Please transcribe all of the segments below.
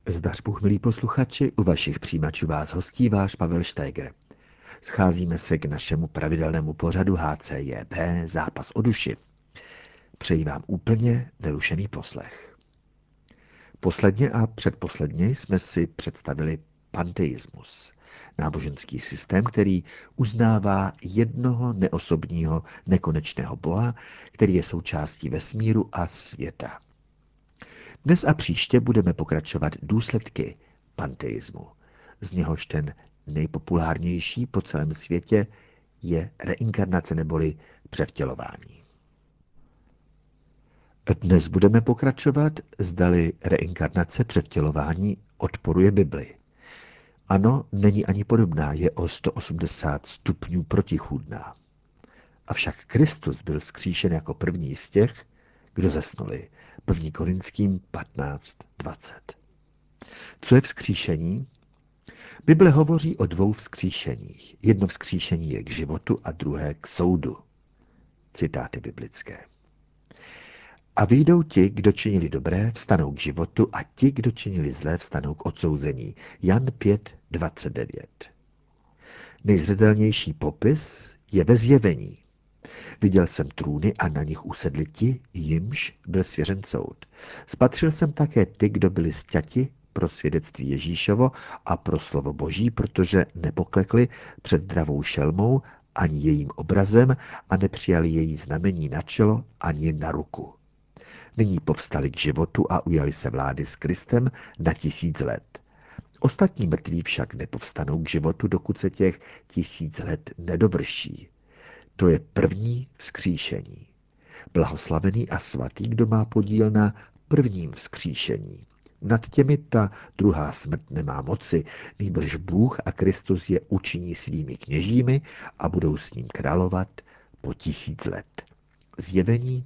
Zdař Bůh, milí posluchači, u vašich přijímačů vás hostí váš Pavel Štéger. Scházíme se k našemu pravidelnému pořadu HCJB Zápas o duši. Přeji vám úplně nerušený poslech. Posledně a předposledně jsme si představili panteismus, náboženský systém, který uznává jednoho neosobního, nekonečného Boha, který je součástí vesmíru a světa. Dnes a příště budeme pokračovat důsledky panteismu. Z něhož ten nejpopulárnější po celém světě je reinkarnace neboli převtělování. Dnes budeme pokračovat, zdali reinkarnace převtělování odporuje Bibli. Ano, není ani podobná, je o 180 stupňů protichůdná. Avšak Kristus byl vzkříšen jako první z těch, kdo zesnuli. 1. Korinským 15:20. Co je vzkříšení? Bible hovoří o dvou vzkříšeních. Jedno vzkříšení je k životu a druhé k soudu. Citáty biblické. A vyjdou ti, kdo činili dobré, vstanou k životu a ti, kdo činili zlé, vstanou k odsouzení. Jan 5:29. Nejzřetelnější popis je ve Zjevení. Viděl jsem trůny a na nich usedli ti, jimž byl svěřen soud. Spatřil jsem také ty, kdo byli sťati pro svědectví Ježíšovo a pro slovo Boží, protože nepoklekli před dravou šelmou ani jejím obrazem a nepřijali její znamení na čelo ani na ruku. Nyní povstali k životu a ujali se vlády s Kristem na 1000 let. Ostatní mrtví však nepovstanou k životu, dokud se těch 1000 let nedovrší. To je první vzkříšení. Blahoslavený a svatý, kdo má podíl na prvním vzkříšení. Nad těmi ta druhá smrt nemá moci, nýbrž Bůh a Kristus je učiní svými kněžími a budou s ním královat po 1000 let. Zjevení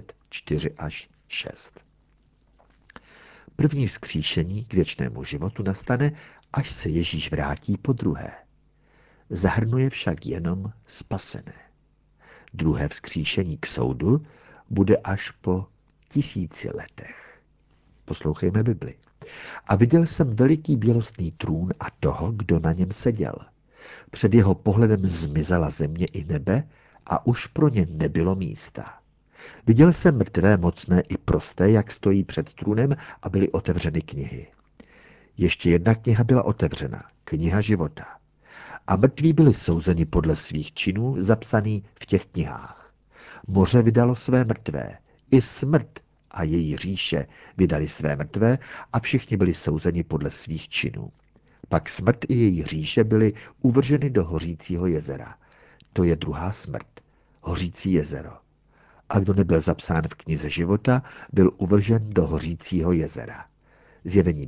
24:6. První vzkříšení k věčnému životu nastane, až se Ježíš vrátí po druhé. Zahrnuje však jenom spasené. Druhé vzkříšení k soudu bude až po 1000 letech. Poslouchejme Bibli. A viděl jsem veliký bělostný trůn a toho, kdo na něm seděl. Před jeho pohledem zmizela země i nebe a už pro ně nebylo místa. Viděl jsem mrtvé, mocné i prosté, jak stojí před trůnem a byly otevřeny knihy. Ještě jedna kniha byla otevřena, kniha života. A mrtví byli souzeni podle svých činů, zapsaný v těch knihách. Moře vydalo své mrtvé, i smrt a její říše vydali své mrtvé a všichni byli souzeni podle svých činů. Pak smrt i její říše byly uvrženy do hořícího jezera. To je druhá smrt, hořící jezero. A kdo nebyl zapsán v knize života, byl uvržen do hořícího jezera. Zjevení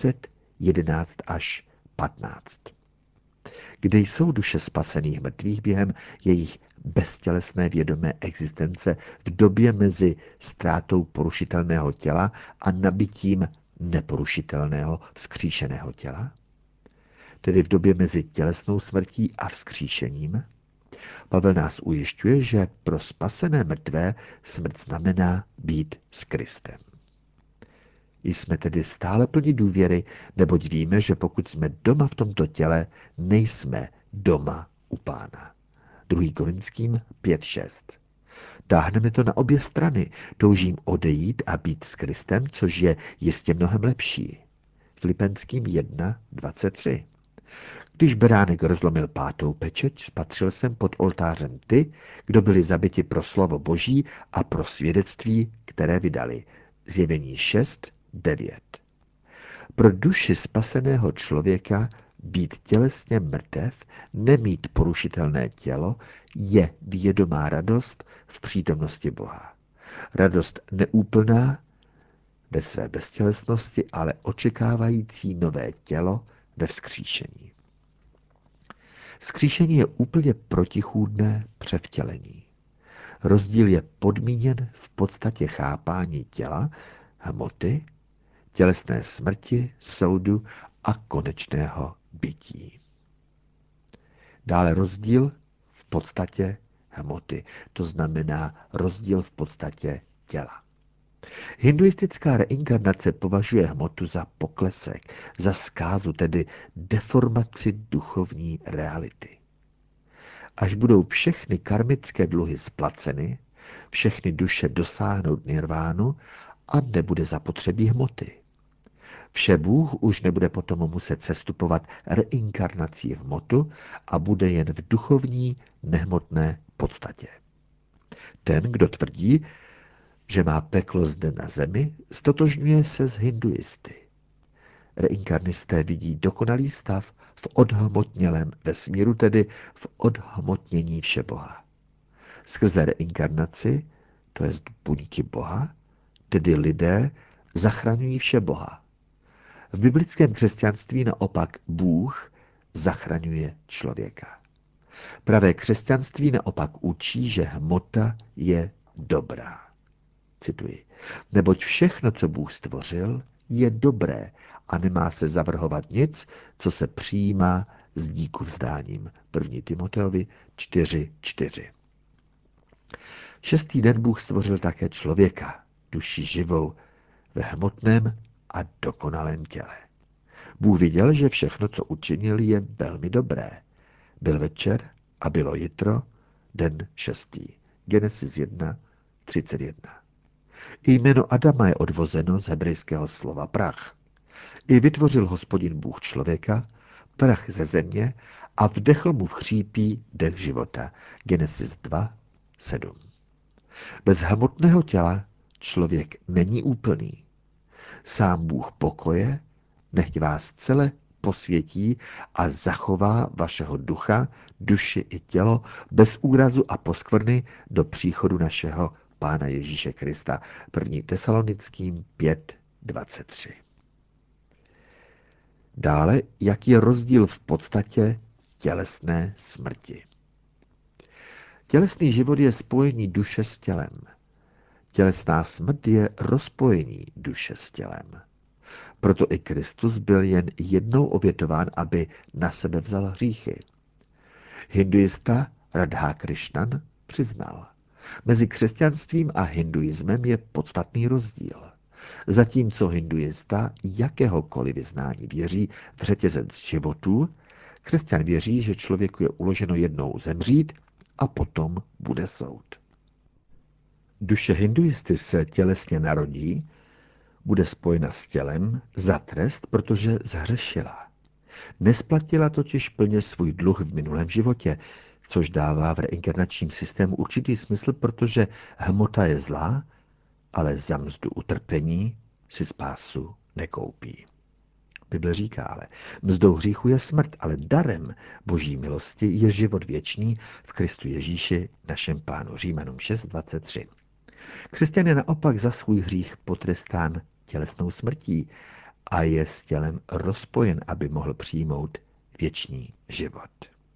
20:11-15. Kde jsou duše spasených mrtvých během jejich beztělesné vědomé existence v době mezi ztrátou porušitelného těla a nabitím neporušitelného vzkříšeného těla? Tedy v době mezi tělesnou smrtí a vzkříšením? Pavel nás ujišťuje, že pro spasené mrtvé smrt znamená být s Kristem. Jsme tedy stále plní důvěry, neboť víme, že pokud jsme doma v tomto těle, nejsme doma u Pána. 2. Korinským 5:6. Táhneme to na obě strany. Toužím odejít a být s Kristem, což je jistě mnohem lepší. Filipenským 1:23. Když beránek rozlomil 5. pečeť, spatřil jsem pod oltářem ty, kdo byli zabiti pro slovo Boží a pro svědectví, které vydali. Zjevení 6:9. Pro duši spaseného člověka být tělesně mrtev, nemít porušitelné tělo, je vědomá radost v přítomnosti Boha. Radost neúplná ve své beztělesnosti, ale očekávající nové tělo ve vzkříšení. Vzkříšení je úplně protichůdné převtělení. Rozdíl je podmíněn v podstatě chápání těla, hmoty, tělesné smrti, soudu a konečného bytí. Dále rozdíl v podstatě hmoty, to znamená rozdíl v podstatě těla. Hinduistická reinkarnace považuje hmotu za poklesek, za zkázu, tedy deformaci duchovní reality. Až budou všechny karmické dluhy splaceny, všechny duše dosáhnout nirvánu a nebude zapotřebí hmoty. Vše Bůh už nebude potom muset sestupovat reinkarnací v hmotu a bude jen v duchovní, nehmotné podstatě. Ten, kdo tvrdí, že má peklo zde na zemi, stotožňuje se s hinduisty. Reinkarnisté vidí dokonalý stav v odhmotnělém vesmíru, tedy v odhmotnění všeboha. Skrze reinkarnaci, to jest buňky Boha, tedy lidé zachraňují všeboha. V biblickém křesťanství naopak Bůh zachraňuje člověka. Pravé křesťanství naopak učí, že hmota je dobrá. Cituji. Neboť všechno, co Bůh stvořil, je dobré a nemá se zavrhovat nic, co se přijímá s díku vzdáním. 1. Timoteovi 4:4. Šestý den Bůh stvořil také člověka, duši živou, ve hmotném a dokonalém těle. Bůh viděl, že všechno, co učinil, je velmi dobré. Byl večer a bylo jitro, den šestý. Genesis 1:31. I jméno Adama je odvozeno z hebrejského slova prach. I vytvořil Hospodin Bůh člověka, prach ze země a vdechl mu v chřípí dech života. Genesis 2:7. Bez hmotného těla člověk není úplný. Sám Bůh pokoje nechť vás celé posvětí a zachová vašeho ducha, duši i tělo bez úrazu a poskvrny do příchodu našeho Pána Ježíše Krista. 1. Tesalonickým 5:23. Dále, jaký je rozdíl v podstatě tělesné smrti. Tělesný život je spojení duše s tělem. Tělesná smrt je rozpojení duše s tělem. Proto i Kristus byl jen jednou obětován, aby na sebe vzal hříchy. Hinduista Radha Krishnan přiznal, mezi křesťanstvím a hinduismem je podstatný rozdíl. Zatímco hinduista jakéhokoliv vyznání věří v řetězec životů, křesťan věří, že člověku je uloženo jednou zemřít a potom bude soud. Duše hinduisty se tělesně narodí, bude spojena s tělem za trest, protože zhřešila. Nesplatila totiž plně svůj dluh v minulém životě, což dává v reinkarnačním systému určitý smysl, protože hmota je zlá, ale za mzdu utrpení si spásu nekoupí. Bible říká ale, mzdou hříchu je smrt, ale darem boží milosti je život věčný v Kristu Ježíši, našem Pánu. Římanům 6:23. Křesťan je naopak za svůj hřích potrestán tělesnou smrtí a je s tělem rozpojen, aby mohl přijmout věčný život.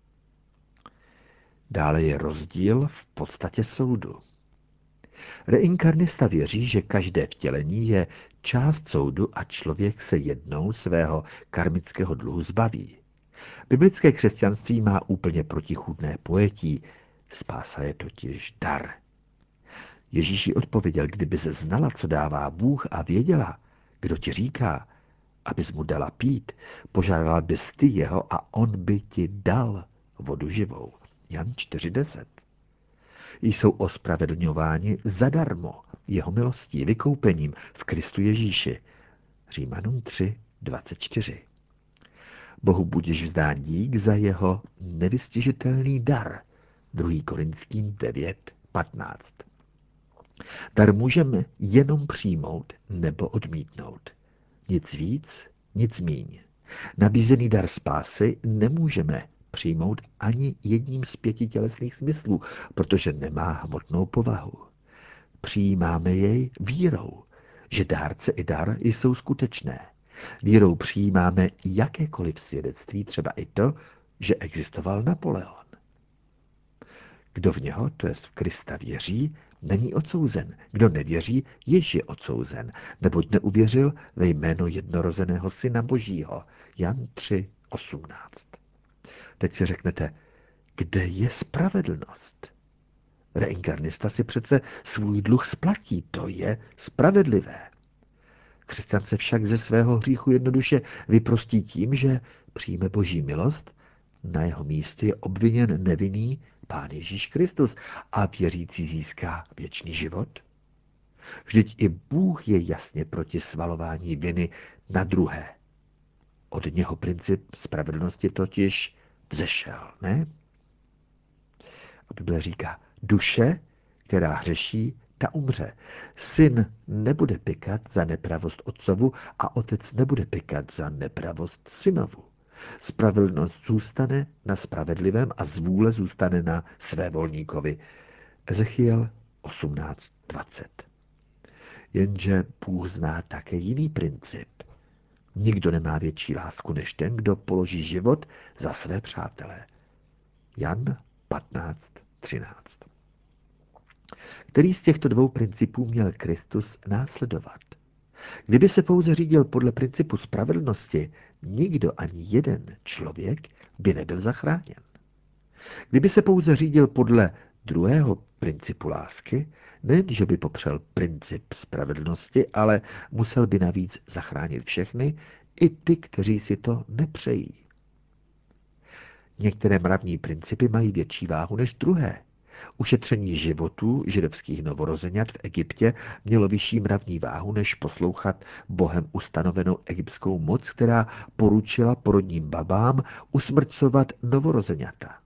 Dále je rozdíl v podstatě soudu. Reinkarnista věří, že každé vtělení je část soudu a člověk se jednou svého karmického dluhu zbaví. Biblické křesťanství má úplně protichůdné pojetí. Spása je totiž dar. Ježíš jí odpověděl, kdyby se znala, co dává Bůh a věděla, kdo ti říká, abys mu dala pít, požádala bys ty jeho a on by ti dal vodu živou. Jan 4:10. Jsou ospravedlňováni zadarmo jeho milostí, vykoupením v Kristu Ježíši. Římanům 3:24. Bohu budiž vzdán dík za jeho nevystižitelný dar. 2. Korinským 9:15. Dar můžeme jenom přijmout nebo odmítnout. Nic víc, nic míň. Nabízený dar spásy nemůžeme přijmout ani jedním z 5 tělesných smyslů, protože nemá hmotnou povahu. Přijímáme jej vírou, že dárce i dar jsou skutečné. Vírou přijímáme jakékoliv svědectví, třeba i to, že existoval Napoleon. Kdo v něho, to jest v Krista, věří, není odsouzen. Kdo nevěří, již je odsouzen, neboť neuvěřil ve jméno jednorozeného Syna Božího. Jan 3:18. Teď si řeknete, kde je spravedlnost? Reinkarnista si přece svůj dluh splatí, to je spravedlivé. Křesťan se však ze svého hříchu jednoduše vyprostí tím, že přijme Boží milost, na jeho místě je obviněn nevinný Pán Ježíš Kristus a věřící získá věčný život. Vždyť i Bůh je jasně proti svalování viny na druhé. Od něho princip spravedlnosti totiž vzešel, ne? A Bible říká, duše, která hřeší, ta umře. Syn nebude pykat za nepravost otcovu a otec nebude pykat za nepravost synovu. Spravedlnost zůstane na spravedlivém a zvůle zůstane na svévolníkovi. Ezechiel 18:20. Jenže Bůh zná také jiný princip. Nikdo nemá větší lásku než ten, kdo položí život za své přátele. Jan 15:13. Který z těchto dvou principů měl Kristus následovat? Kdyby se pouze řídil podle principu spravedlnosti, nikdo ani jeden člověk by nebyl zachráněn. Kdyby se pouze řídil podle druhého principu lásky, nejenže by popřel princip spravedlnosti, ale musel by navíc zachránit všechny, i ty, kteří si to nepřejí. Některé mravní principy mají větší váhu než druhé. Ušetření životů židovských novorozenat v Egyptě mělo vyšší mravní váhu, než poslouchat Bohem ustanovenou egyptskou moc, která poručila porodním babám usmrcovat novorozenata.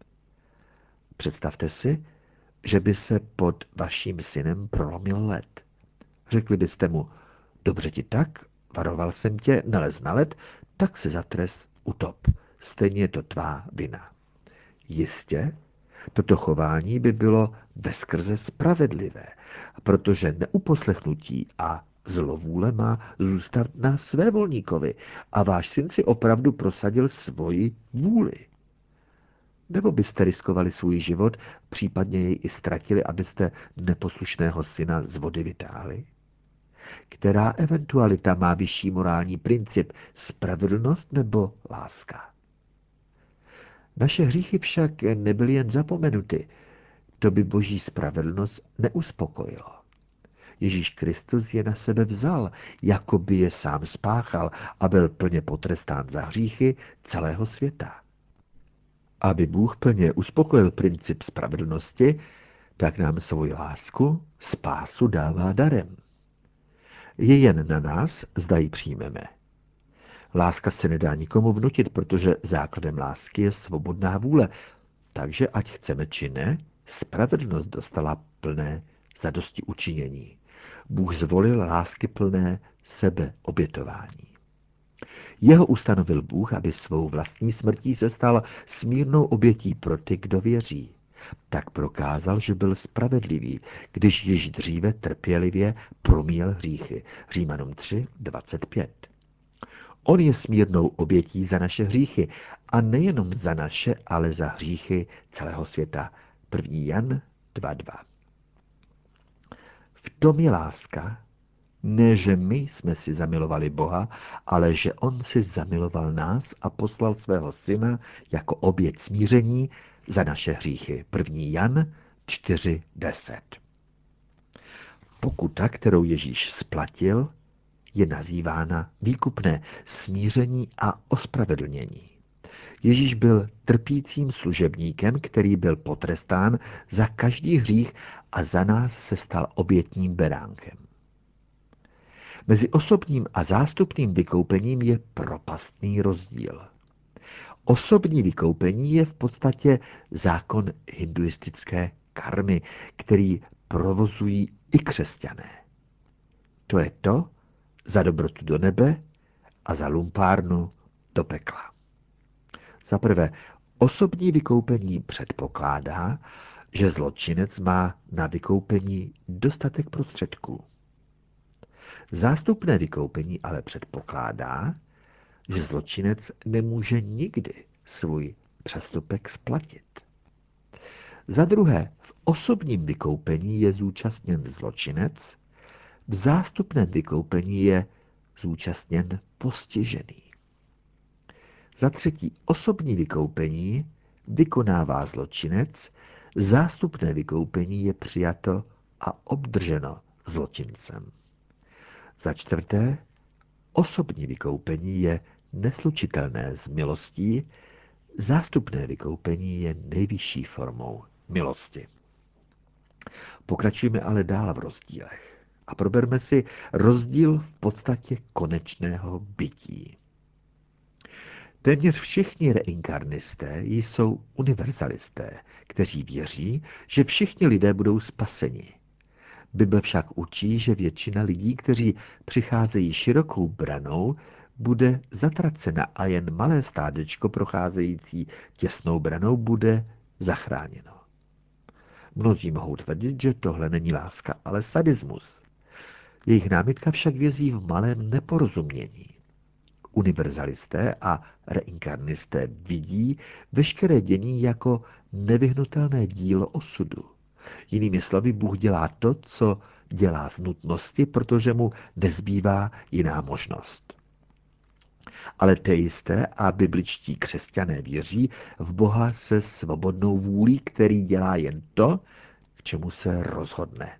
Představte si, že by se pod vaším synem prolomil led. Řekli byste mu, dobře ti tak, varoval jsem tě, nelez na led, tak se za trest utop. Stejně je to tvá vina. Jistě, toto chování by bylo veskrze spravedlivé, protože neuposlechnutí a zlovůle má zůstat na svévolníkovi a váš syn si opravdu prosadil svoji vůli. Nebo byste riskovali svůj život, případně jej i ztratili, abyste neposlušného syna z vody vytáhli? Která eventualita má vyšší morální princip, spravedlnost nebo láska? Naše hříchy však nebyly jen zapomenuty. To by Boží spravedlnost neuspokojilo. Ježíš Kristus je na sebe vzal, jako by je sám spáchal a byl plně potrestán za hříchy celého světa. Aby Bůh plně uspokojil princip spravedlnosti, tak nám svoji lásku, spásu dává darem. Je jen na nás, zda ji přijmeme. Láska se nedá nikomu vnutit, protože základem lásky je svobodná vůle. Takže ať chceme či ne, spravedlnost dostala plné zadosti učinění. Bůh zvolil láskyplné sebeobětování. Jeho ustanovil Bůh, aby svou vlastní smrtí se stal smírnou obětí pro ty, kdo věří. Tak prokázal, že byl spravedlivý, když již dříve trpělivě promíjel hříchy. Římanům 3:25. On je smírnou obětí za naše hříchy a nejenom za naše, ale za hříchy celého světa. 1. Jan 2:2. V tom je láska, ne, že my jsme si zamilovali Boha, ale že on si zamiloval nás a poslal svého syna jako oběť smíření za naše hříchy. 1. Jan 4:10. Pokuta, kterou Ježíš splatil, je nazývána výkupné, smíření a ospravedlnění. Ježíš byl trpícím služebníkem, který byl potrestán za každý hřích a za nás se stal obětním beránkem. Mezi osobním a zástupným vykoupením je propastný rozdíl. Osobní vykoupení je v podstatě zákon hinduistické karmy, který provozují i křesťané. To je to za dobrotu do nebe a za lumpárnu do pekla. Za prvé, osobní vykoupení předpokládá, že zločinec má na vykoupení dostatek prostředků. Zástupné vykoupení ale předpokládá, že zločinec nemůže nikdy svůj přestupek splatit. Za druhé, v osobním vykoupení je zúčastněn zločinec, v zástupném vykoupení je zúčastněn postižený. Za třetí, osobní vykoupení vykonává zločinec, Zástupné vykoupení je přijato a obdrženo zločincem. Za čtvrté, osobní vykoupení je neslučitelné s milostí, zástupné vykoupení je nejvyšší formou milosti. Pokračujeme ale dál v rozdílech a proberme si rozdíl v podstatě konečného bytí. Téměř všichni reinkarnisté jsou univerzalisté, kteří věří, že všichni lidé budou spaseni. Bible však učí, že většina lidí, kteří přicházejí širokou branou, bude zatracena a jen malé stádečko procházející těsnou branou bude zachráněno. Mnozí mohou tvrdit, že tohle není láska, ale sadismus. Jejich námitka však vězí v malém neporozumění. Univerzalisté a reinkarnisté vidí veškeré dění jako nevyhnutelné dílo osudu. Jinými slovy, Bůh dělá to, co dělá z nutnosti, protože mu nezbývá jiná možnost. Ale teisté a bibličtí křesťané věří v Boha se svobodnou vůlí, který dělá jen to, k čemu se rozhodne.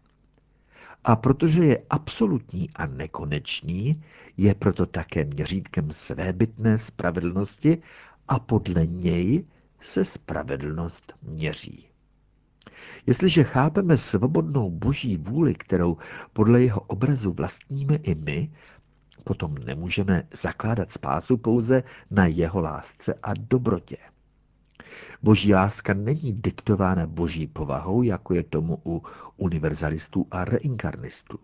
A protože je absolutní a nekonečný, je proto také měřítkem svébytné spravedlnosti a podle něj se spravedlnost měří. Jestliže chápeme svobodnou boží vůli, kterou podle jeho obrazu vlastníme i my, potom nemůžeme zakládat spásu pouze na jeho lásce a dobrotě. Boží láska není diktována boží povahou, jako je tomu u univerzalistů a reinkarnistů.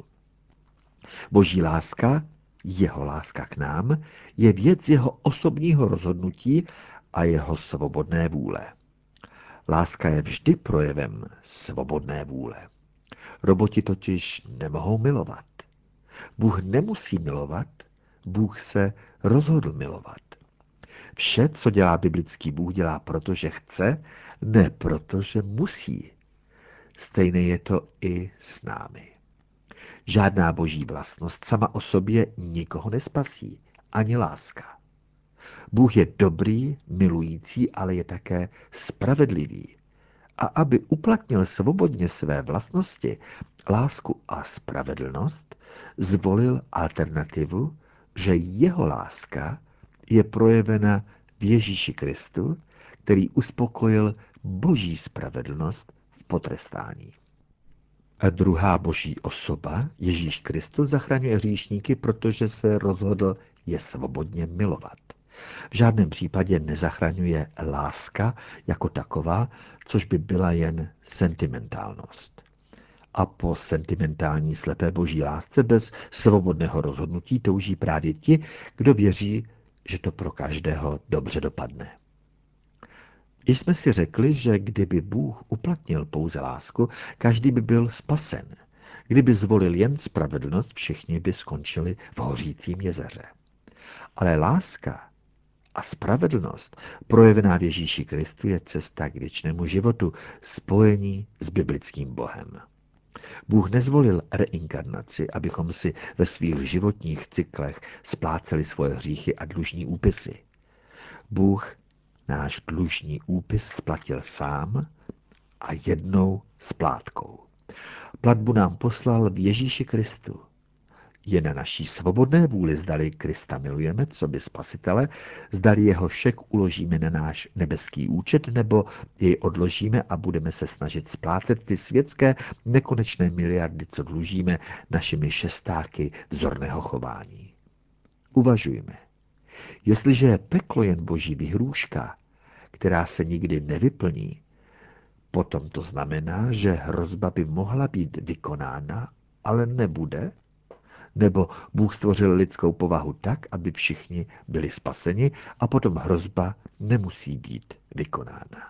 Boží láska, jeho láska k nám, je věc jeho osobního rozhodnutí a jeho svobodné vůle. Láska je vždy projevem svobodné vůle. Roboti totiž nemohou milovat. Bůh nemusí milovat, Bůh se rozhodl milovat. Vše, co dělá biblický Bůh, dělá proto, že chce, ne proto, že musí. Stejné je to i s námi. Žádná boží vlastnost sama o sobě nikoho nespasí, ani láska. Bůh je dobrý, milující, ale je také spravedlivý. A aby uplatnil svobodně své vlastnosti, lásku a spravedlnost, zvolil alternativu, že jeho láska je projevena v Ježíši Kristu, který uspokojil boží spravedlnost v potrestání. A druhá boží osoba, Ježíš Kristus, zachraňuje hříšníky, protože se rozhodl je svobodně milovat. V žádném případě nezachraňuje láska jako taková, což by byla jen sentimentálnost. A po sentimentální slepé boží lásce bez svobodného rozhodnutí touží právě ti, kdo věří, že to pro každého dobře dopadne. Již jsme si řekli, že kdyby Bůh uplatnil pouze lásku, každý by byl spasen. Kdyby zvolil jen spravedlnost, všichni by skončili v hořícím jezeře. Ale láska a spravedlnost, projevená v Ježíši Kristu, je cesta k věčnému životu, spojení s biblickým Bohem. Bůh nezvolil reinkarnaci, abychom si ve svých životních cyklech spláceli svoje hříchy a dlužní úpisy. Bůh náš dlužní úpis splatil sám a jednou splátkou. Platbu nám poslal v Ježíši Kristu. Je na naší svobodné vůli, zdali Krista milujeme, co by spasitele, zdali jeho šek uložíme na náš nebeský účet, nebo jej odložíme a budeme se snažit splácet ty světské nekonečné miliardy, co dlužíme našimi šestáky vzorného chování. Uvažujme. Jestliže je peklo jen boží vyhrůžka, která se nikdy nevyplní, potom to znamená, že hrozba by mohla být vykonána, ale nebude? Nebo Bůh stvořil lidskou povahu tak, aby všichni byli spaseni a potom hrozba nemusí být vykonána.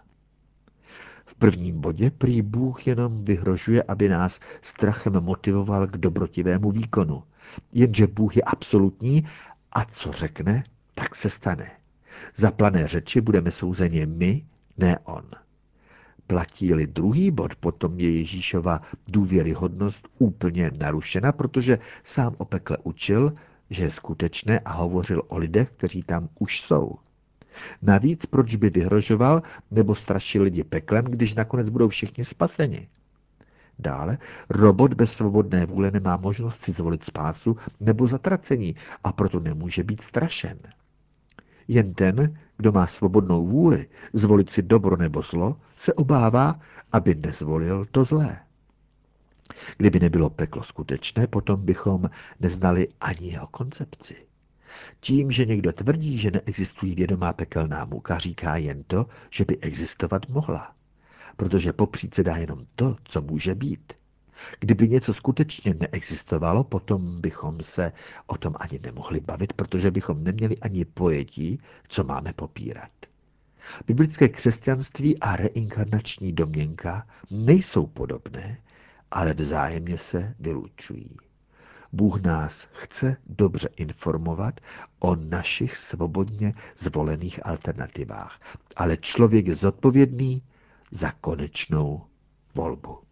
V prvním bodě prý Bůh jenom vyhrožuje, aby nás strachem motivoval k dobrotivému výkonu. Jenže Bůh je absolutní a co řekne, tak se stane. Za plané řeči budeme souzeni my, ne on. Platí-li druhý bod, potom je Ježíšova důvěryhodnost úplně narušena, protože sám o pekle učil, že je skutečné a hovořil o lidech, kteří tam už jsou. Navíc proč by vyhrožoval nebo strašil lidi peklem, když nakonec budou všichni spaseni? Dále, robot bez svobodné vůle nemá možnost si zvolit spásu nebo zatracení a proto nemůže být strašen. Jen ten, kdo má svobodnou vůli zvolit si dobro nebo zlo, se obává, aby nezvolil to zlé. Kdyby nebylo peklo skutečné, potom bychom neznali ani jeho koncepci. Tím, že někdo tvrdí, že neexistují vědomá pekelná muka, říká jen to, že by existovat mohla. Protože popřít se dá jenom to, co může být. Kdyby něco skutečně neexistovalo, potom bychom se o tom ani nemohli bavit, protože bychom neměli ani pojetí, co máme popírat. Biblické křesťanství a reinkarnační domněnka nejsou podobné, ale vzájemně se vylučují. Bůh nás chce dobře informovat o našich svobodně zvolených alternativách, ale člověk je zodpovědný za konečnou volbu.